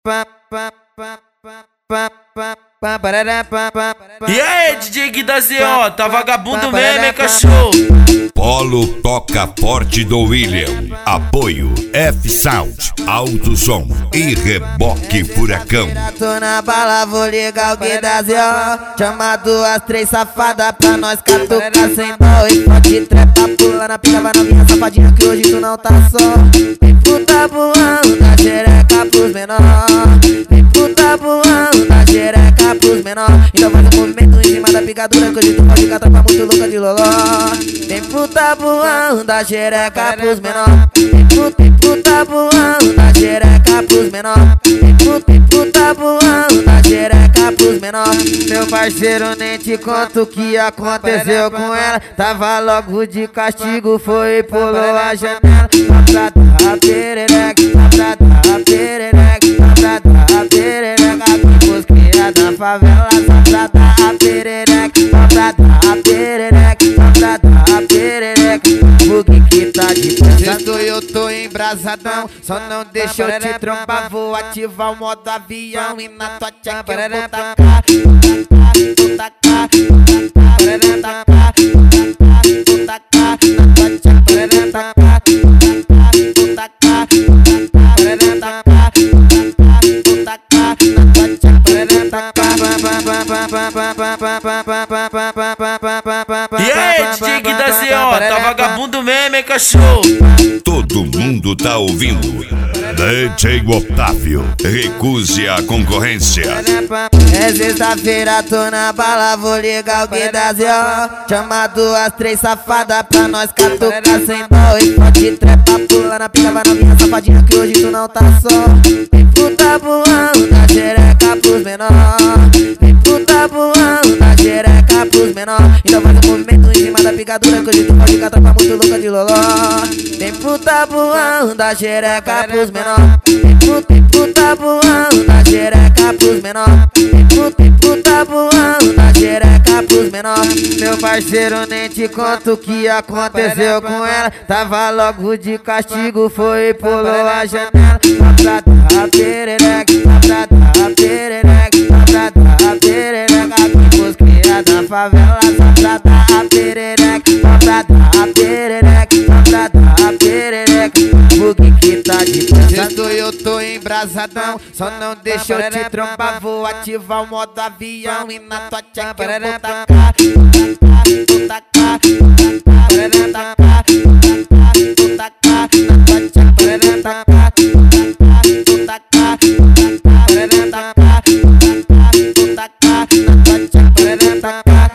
E aí, DJ Gui da ZO, tá vagabundo mesmo, hein, cachorro? Polo toca forte do William. Apoio F-Sound, Alto Som e Reboque Furacão. Tô na bala, vou ligar o Gui da ZO. Chama duas, três safadas pra nós catucar sem dó. E pode trepa, pula na pica, vai novinha safadinha que hoje tu não tá só. Vem puta voando da xereca pros menor. Vem puta voando da xereca pros menor. Então faz um movimento em cima da picadura que hoje tu pode catar pra muito louca de loló. Vem puta voando da xereca pros menor. Vem puta voando da xereca pros menor. Vem puta voando da xereca pros menor. Meu parceiro, nem te conto o que aconteceu com ela. Tava logo de castigo, foi e pulou a janela. Só pra dar perereca, só pra dar perereca, só pra dar perereca. Pros cria da favela, só pra dar perereca, só pra dar perereca, só pra dar perereca. O que tá de sexto eu tô embrasadão, só não deixa eu te trombar. Vou ativar o modo avião e na tua tcheca eu vou tacar. Vou tacar, vou tacar, vou tacar, na tua tcheca vou tacar. Vou tacar, vou tacar, vou tacar, na tua tcheca vou tacar. E aí, DJ Gui da ZO, tá vagabundo mesmo, hein, cachorro? Todo mundo tá ouvindo. DJ Otávio, recuse a concorrência. É sexta-feira, tô na bala, vou ligar o Gui da ZO. Chama duas, três safadas pra nós catucar sem dó. E pode trepa, pula na pica, vai novinha safadinha que hoje tu não tá só. Vem puta voando da xereca pros menor. Vem puta voando da xereca pros menor. Então faz um movimento em cima da picadura que hoje tu pode catar pra muito louca de loló. Vem puta voando da xereca pros menor. Vem puta voando da xereca pros menor. Vem puta voando da xereca pros menor. Meu parceiro, nem te conto o que aconteceu com ela. Tava logo de castigo, foi e pulou a janela. Só pra dar perereca, só pra dar perereca, só pra dar perereca. Pros cria da favela, só pra dar perereca, só pra dar perereca, só pra dar perereca. O que tá de sexto eu tô embrasadão, só não deixa eu te trombar. Vou ativar o modo avião e na tua tcheca eu vou tacar. Vou tacar, vou tacar, vou tacar, na tua tcheca vou tacar. Vou tacar, vou tacar, vou tacar, na tua tcheca vou tacar.